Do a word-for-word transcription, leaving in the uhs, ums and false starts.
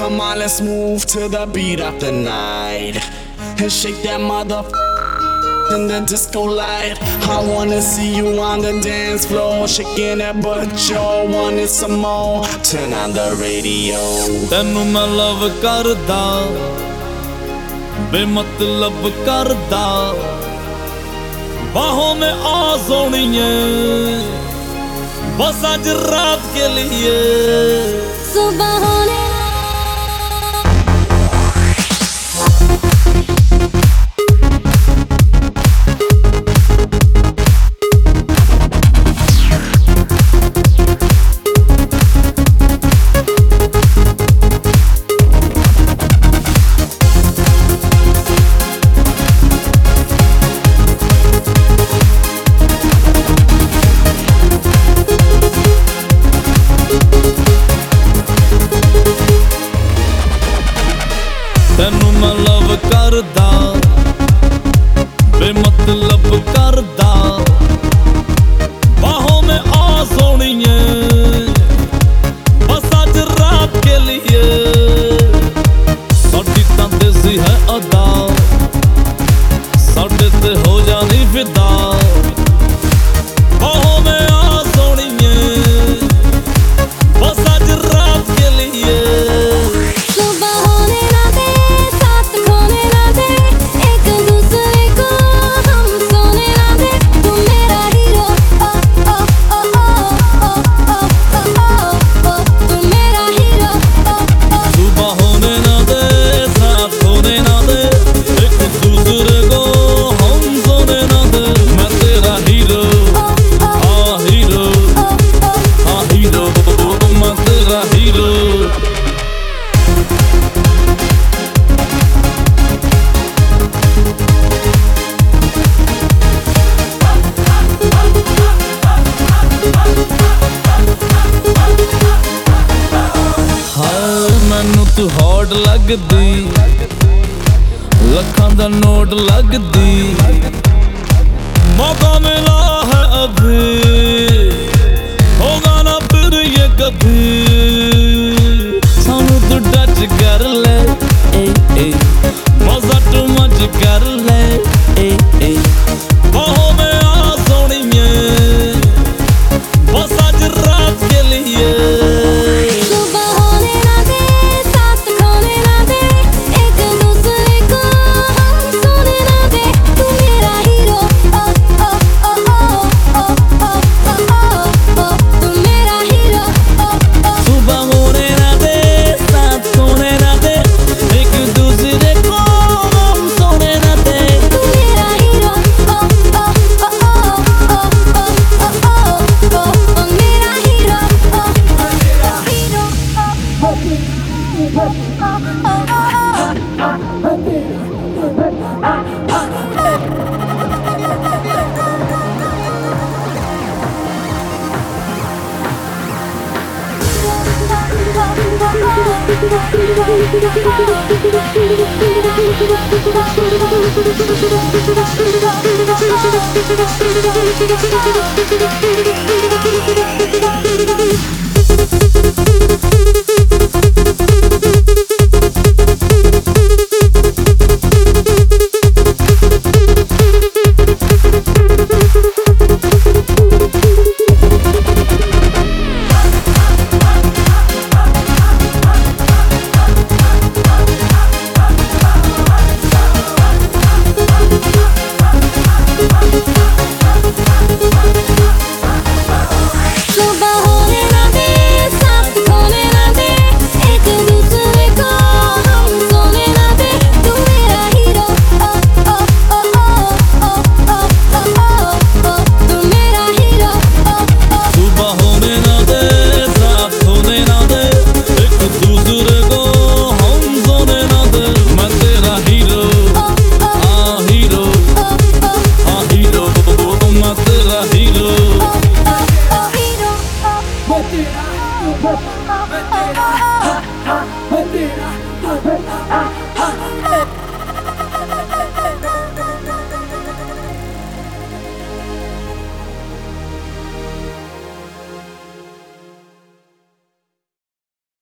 Come on, let's move to the beat of the night and shake that mother in the disco light. I wanna see you on the dance floor, shaking that butt, you wanted some more. Turn on the radio. ਤੈਨੂੰ ਮੈਂ ਲਵ ਕਰਦਾ, बेमतलब करदा, बाहों में आ सोनिए, बस आज रात के लिए सुबह होने ਤੈਨੂੰ ਮੈਂ ਲਵ ਕਰਦਾ, बेमतलब करदा, बाहों में आ सोनिए, बस आज रात के लिए साडी तां देसी है अदा, साडे ते हो जानी फिदा, बाहों में आ सोनिए, बस आज रात के लिए तू हॉट लगदी, लखां दा नोट लगदी, मौका मिला है अभी, होगा ना फिर ये कभी, सानू तू टच कर ले, ए ए मजा तू मच कर ले, ए ए बाहों में आ सोनिए, बस आज रात के लिए Ah, ah, ah, ah, ah, ah, ah, ah, ah, ah, ah,